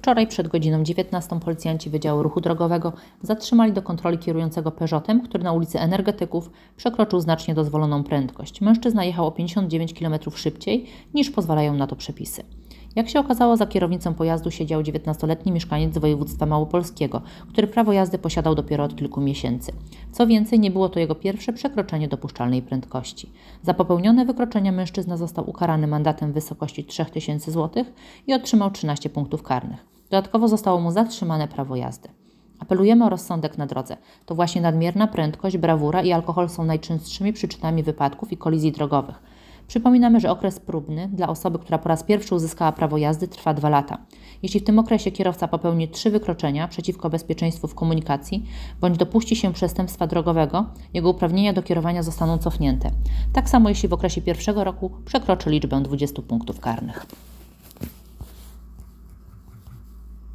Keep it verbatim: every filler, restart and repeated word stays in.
Wczoraj przed godziną dziewiętnastą policjanci Wydziału Ruchu Drogowego zatrzymali do kontroli kierującego Peugeotem, który na ulicy Energetyków przekroczył znacznie dozwoloną prędkość. Mężczyzna jechał o pięćdziesiąt dziewięć kilometrów szybciej, niż pozwalają na to przepisy. Jak się okazało, za kierownicą pojazdu siedział dziewiętnastoletni mieszkaniec z województwa małopolskiego, który prawo jazdy posiadał dopiero od kilku miesięcy. Co więcej, nie było to jego pierwsze przekroczenie dopuszczalnej prędkości. Za popełnione wykroczenia mężczyzna został ukarany mandatem w wysokości trzech tysięcy złotych i otrzymał trzynaście punktów karnych. Dodatkowo zostało mu zatrzymane prawo jazdy. Apelujemy o rozsądek na drodze. To właśnie nadmierna prędkość, brawura i alkohol są najczęstszymi przyczynami wypadków i kolizji drogowych. Przypominamy, że okres próbny dla osoby, która po raz pierwszy uzyskała prawo jazdy, trwa dwa lata. Jeśli w tym okresie kierowca popełni trzy wykroczenia przeciwko bezpieczeństwu w komunikacji bądź dopuści się przestępstwa drogowego, jego uprawnienia do kierowania zostaną cofnięte. Tak samo jeśli w okresie pierwszego roku przekroczy liczbę dwudziestu punktów karnych.